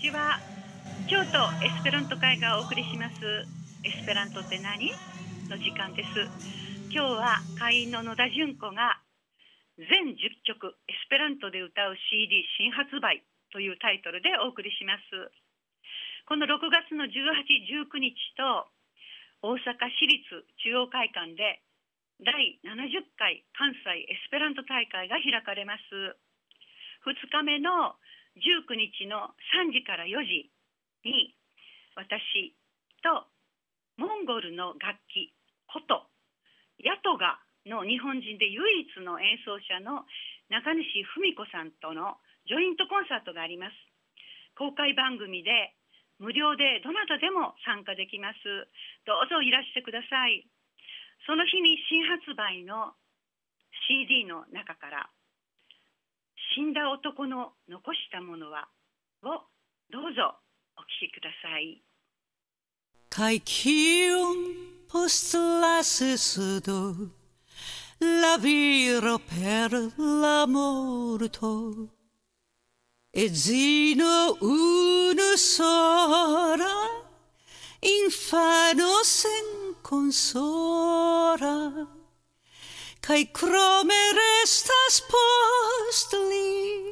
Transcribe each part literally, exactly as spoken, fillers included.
ちは。京都エスペラント会がお送りしますエスペラントって何の時間です。今日は会員の野田純子が全じゅっきょくエスペラントで歌う シーディー 新発売というタイトルでお送りします。このろくがつのじゅうはち、じゅうくにちと大阪市立中央会館でだいななじゅっかい関西エスペラント大会が開かれます。ふつかめのじゅうくにちのさんじからよじに私とモンゴルの楽器琴ヤトガの日本人で唯一の演奏者の中西文子さんとのジョイントコンサートがあります。公開番組で無料でどなたでも参加できます。どうぞいらしてください。その日に新発売の シーディー の中から死んだ男の残したものはをどうぞお聴きください。 Kai chiun post lasses do la viro per l'amorto e zino uno sora infano sen consora Kai crome restas post li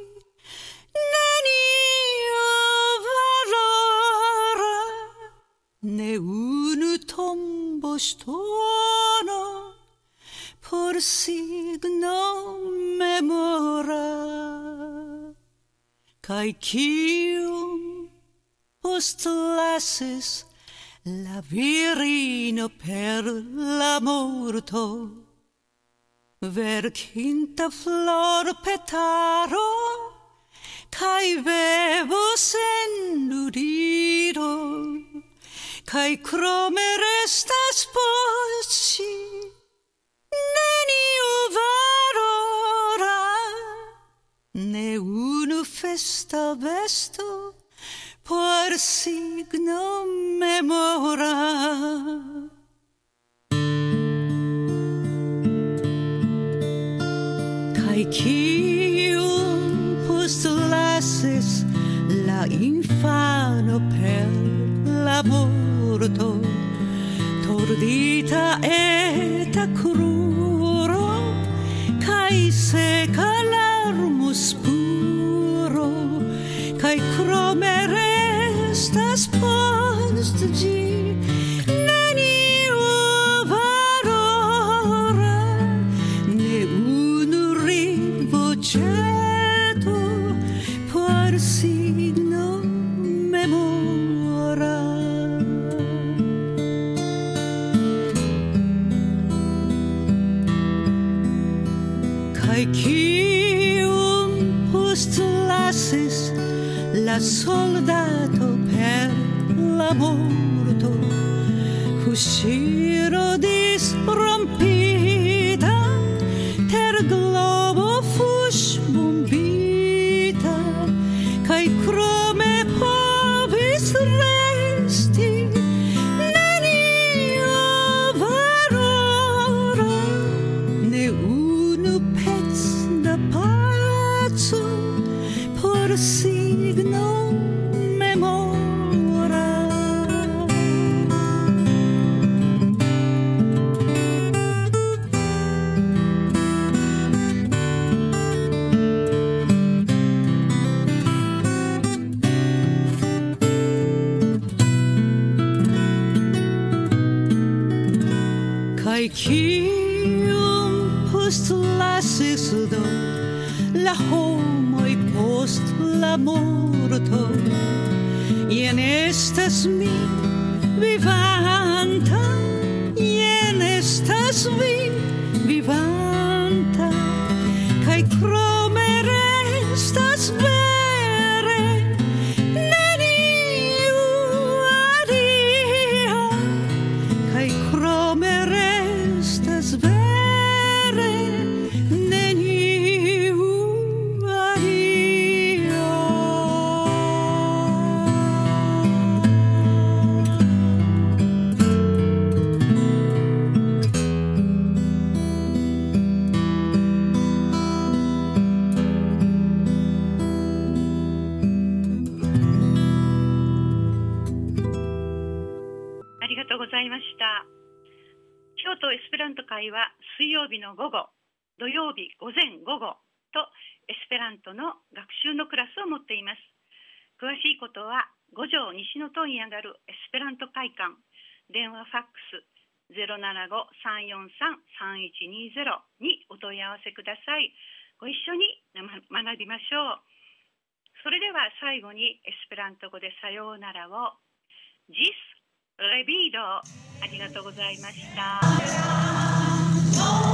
Ne unu tombo stono por signo memora Kai cium post lasses la virino per la morto ver quinta flor petaro Kai vevo sen nudiro Kai crome restas poci neniu valora ne unu festa vesto por signo memora Kai cium post lasses la infano per l'amor Tordita et cruro Kai seca l'armus puro Kai crome restas post gi Neniu valora Ne unu rivoceto Por signo memora Kai cium post lasses la soldato per la morto Usciro disrompita ter globo fus bombita Kai crome povis resti neniu valora ne unu pez da pazzo por signo memora Kai cium post lasses do la homoi post la morto ien estas mi vivanta ien estas vi vivanta Kai crome restas vere neniu adia Kai crome restas vere neniu adia がとうございました。京都エスペラント会は水曜日の午後、土曜日午前午後とエスペラントの学習のクラスを持っています。詳しいことは五条西の塔にあがるエスペラント会館、電話ファックス ゼロななご さんよんさん さんいちにゼロ にお問い合わせください。ご一緒に学びましょう。それでは最後にエスペラント語でさようならを。ジスレビード、ありがとうございました。